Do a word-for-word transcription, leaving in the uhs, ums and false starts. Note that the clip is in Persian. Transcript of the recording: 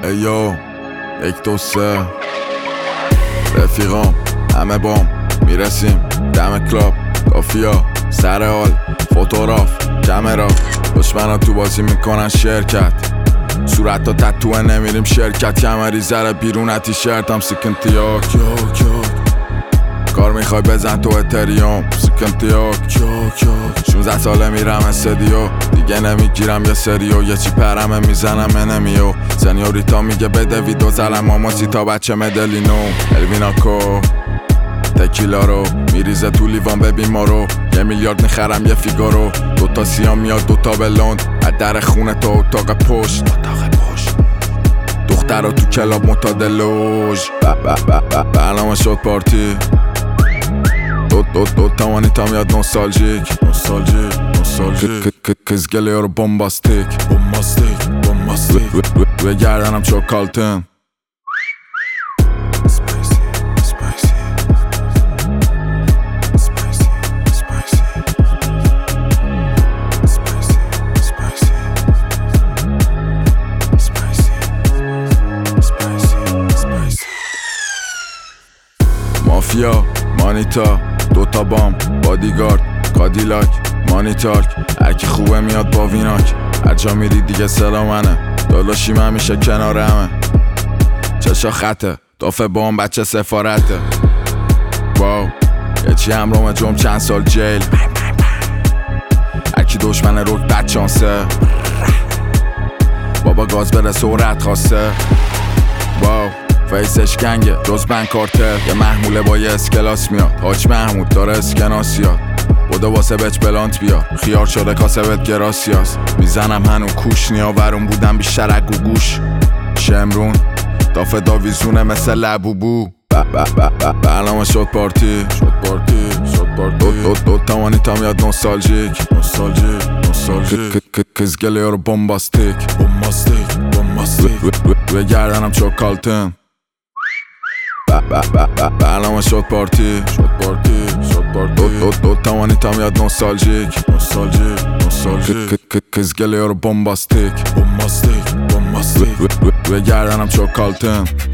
ایو یک دو سه رفیقام همه بام میرسیم دم کلاب کافیا سر حال فوتوراف کامرا دشمنا تو بازی میکنن شرکت صورت تا تتوه نمیریم شرکت کمری زره بیرون تیشرت هم سیکنتیاک یاک یاک کار میخوای بزن تو اتریوم سیکنتیاک یاک یاک شونزده ساله میرم استدیو دیگه نمیگیرم یه سریو یه چی پرمه میزنم انمیو سنیوریتا میگه بده ویدو زلم ماماسی تا بچه مدلینو الویناکو تکیلا رو میریزه تو لیوان ببین ما رو یه میلیارد میخرم یه فیگارو دوتا سیام میاد دوتا بلوند از در خونه تا اتاق پشت اتاق پشت دختر رو تو کلاب متادلوژ برنامه شد پارتی دو دو دو تا مانیتا میاد نوستالژیک نوستالژیک نوستالژیک کزگله رو بومباستیک بومباستیک بومباستیک روی گردنم چوکالتن مافیا مانیتا دوتا بام بادیگارد کادیلاک مانیتارک هرکی خوبه میاد با ویناک هر جا میری دیگه صدا منه داداشیم همیشه کنار همه چشا خطه دافه بام بچه سفارته واو یه چی همرام جم چند سال جیل هرکی دشمن روک بد چانسه بابا گاز بره سرعت خواسته واو فیسش گنگه جز بند کارتر یه محموله با یه اسکلاس میاد حاج محمود داره اسکناسیاد بوده واسه بچ بلانت بیار خیار شده کاسه بهت گراسیاس میزنم هنو کوش نیاورون بودم بیشتر اگو گوش شمرون دافه داویزونه مثل لبوبو برنامه شد پارتی شد پارتی شد پارتی دو دو دو تا مانیتا میاد نوستالژیک نوستالژیک نوستالژیک کزگله رو بومباستیک بومباستیک بومباستیک روی گردنم چوکالتن برنامه شد پارتی شد پارتی شد پارتی دو دو دو تا مانیتا میاد نوستالژیک نوستالژیک نوستالژیک کزگله رو بومباستیک بومباستیک بومباستیک روی گردنم چوکالتن